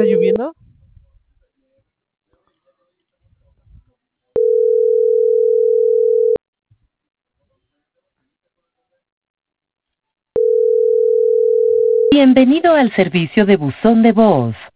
está lloviendo? Bienvenido al servicio de buzón de voz.